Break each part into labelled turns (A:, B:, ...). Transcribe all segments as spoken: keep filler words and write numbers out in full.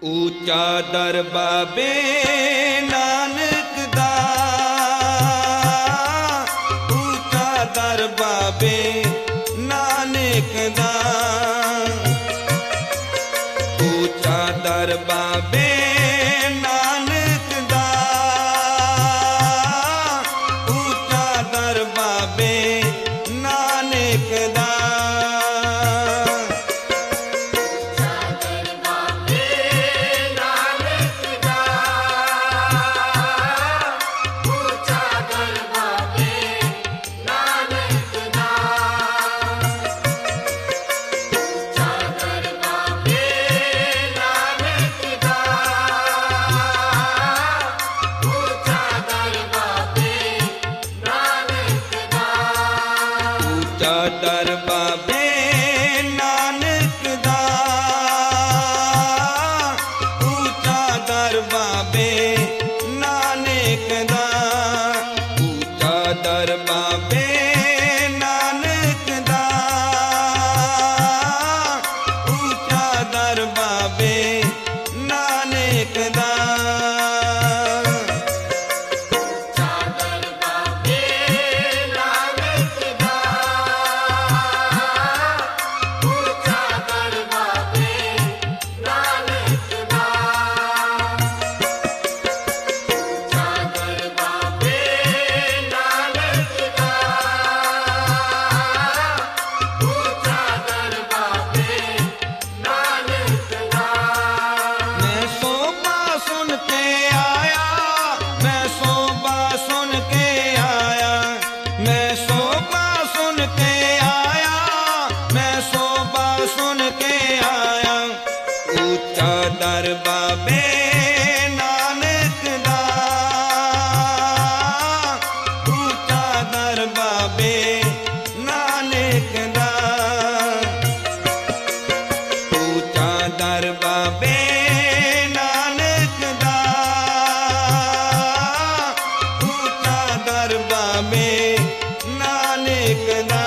A: ऊंचा दर बाबे नानक दा, ऊंचा दर बाबे नानक दा, ऊंचा दर बाबे नानक दा, ऊंचा दर बाबे नानक दा। दर बाबे नानक दा, ऊंचा दर बाबे नानक दा, ऊंचा दर बाबे नानक दा, ऊंचा दर बाबे नानक दा। दर बाबे नानक दा, ऊंचा दर बाबे नानक दा, ऊंचा दर बाबे नानक दा, ऊंचा दर बाबे नानक दा।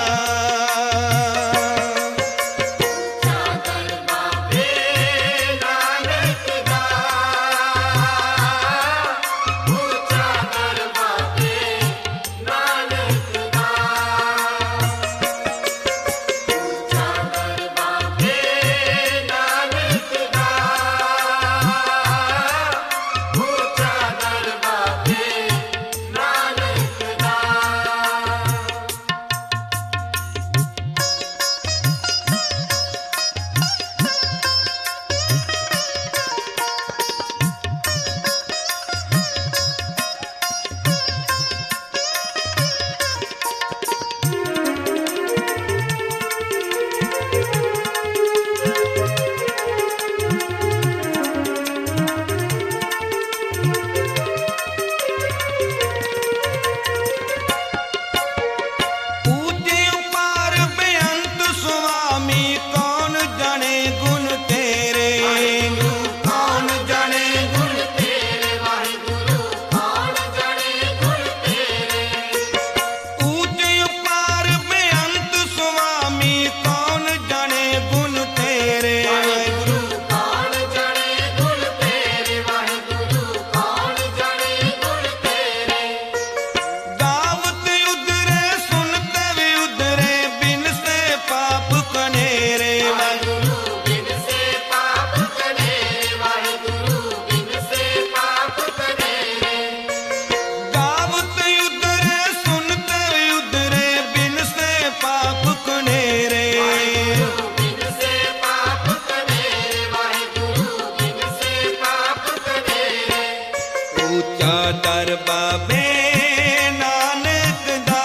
A: ऊंचा दर बाबे नानक दा,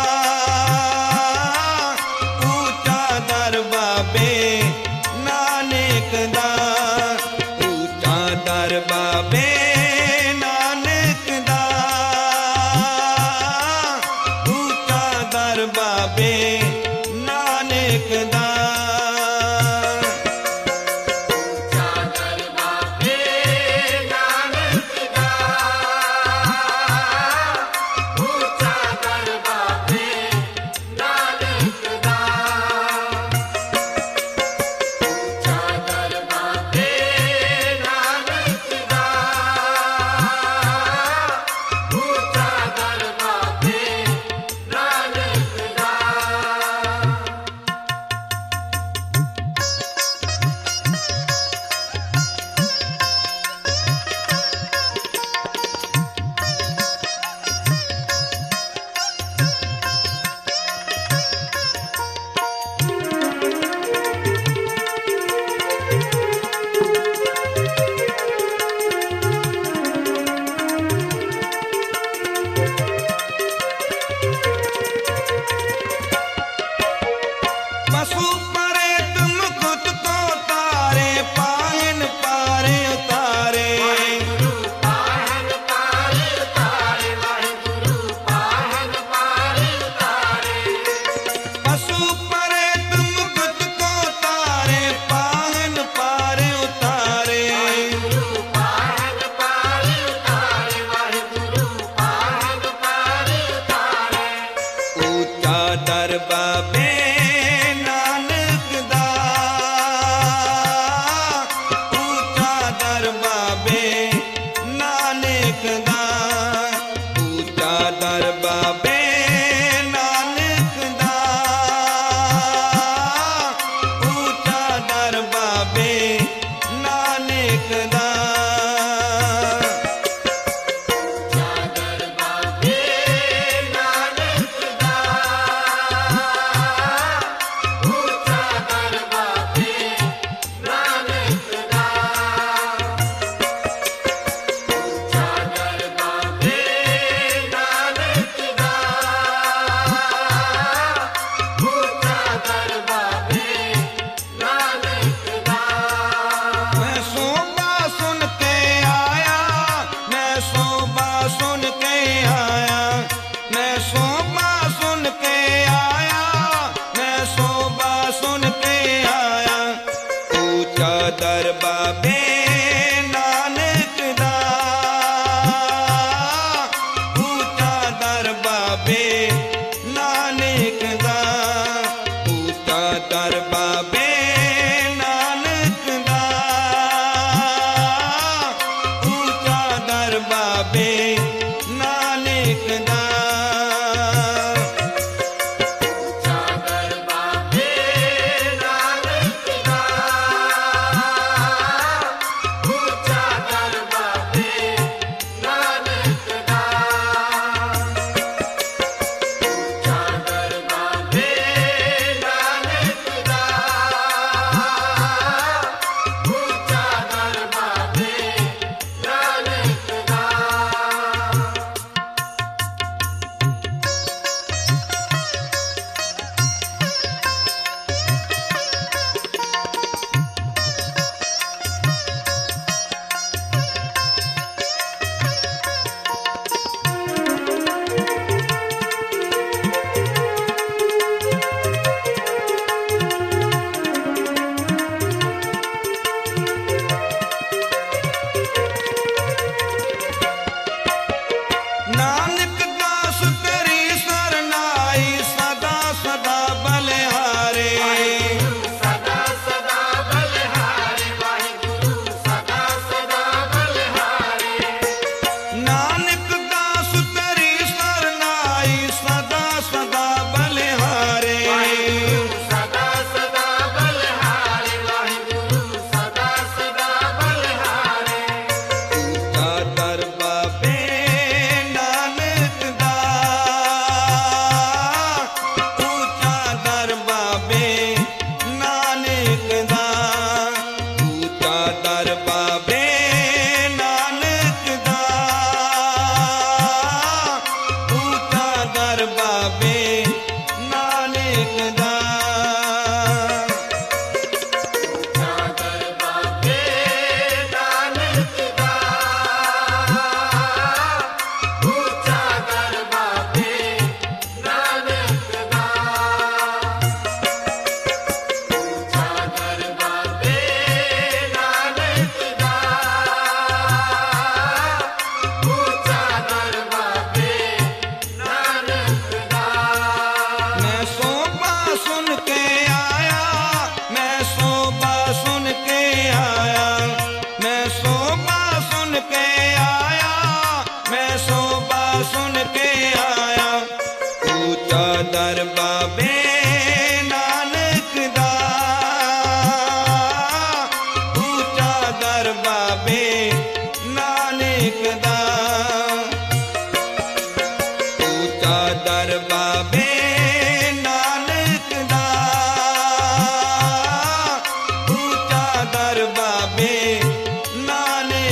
A: ऊंचा दर बाबे नानक दा, ऊंचा दर बाबे नानक दा, ऊंचा दर बाबे नानक दा।
B: Dara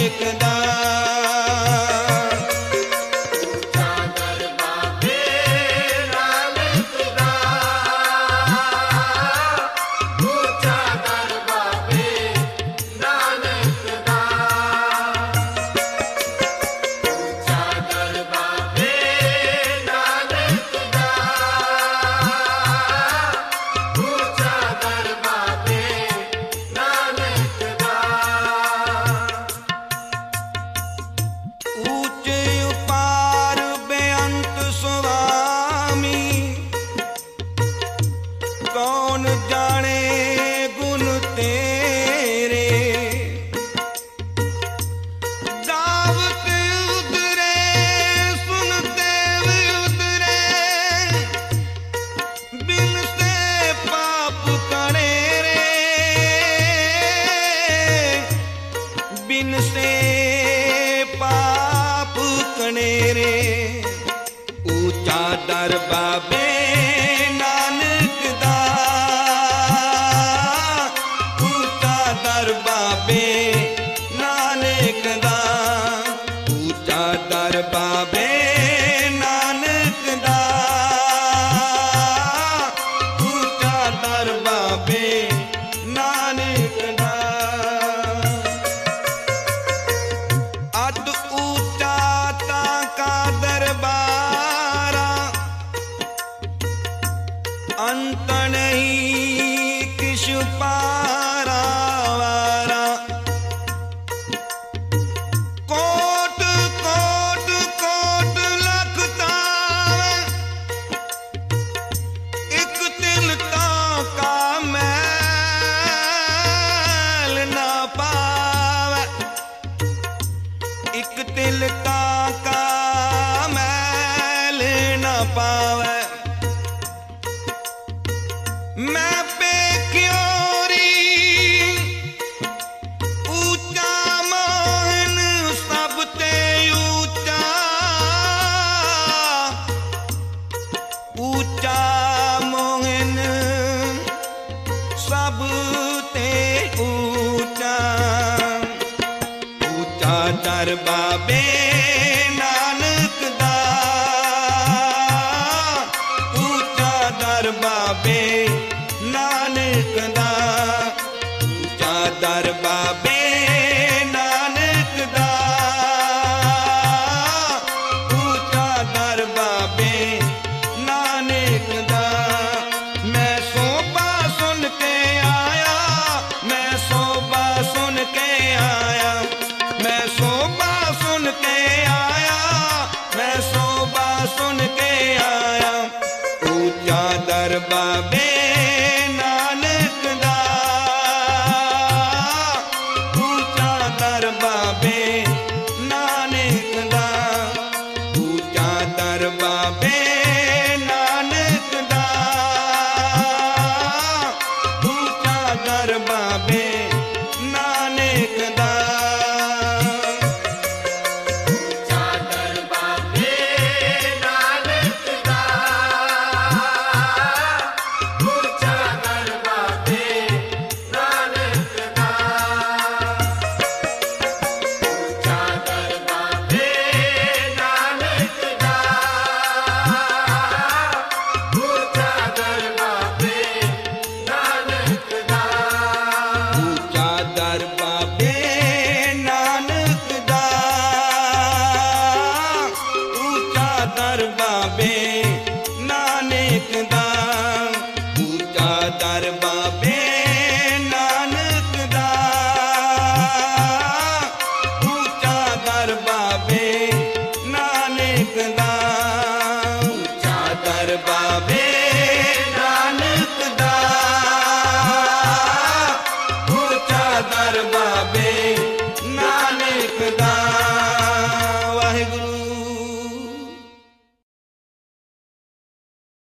A: नानक दा कौन जाने गुण तेरे दावत उतरे सुनते उतरे बिन से पाप करे रे बिन से पाप करे रे ऊंचा दर बाबे बाबे नानक दा ऊंचा दर बाबे नानक दा ऊंचा दर बाबे नानक दा अत ऊंचा ताका दरबारा अंत नहीं किश पारा एक तिल का मैल न पावे मैं बेक्योरी ऊंचा मोहन सब ते ऊंचा ऊंचा मोहन सब ते ऊंचा ऊंचा दर बाबे नानक दा ऊंचा दर बाबे नानक दा ऊंचा दर बाबे नानक दा ऊंचा दर बाबे नानक दा मैं सोबा सुन के आया मैं सोबा सुन के आया मैं सोबा सुन के आया मैं सोबा सुन के आया ऊंचा दर बाबे नानक दा ऊंचा दर बाबे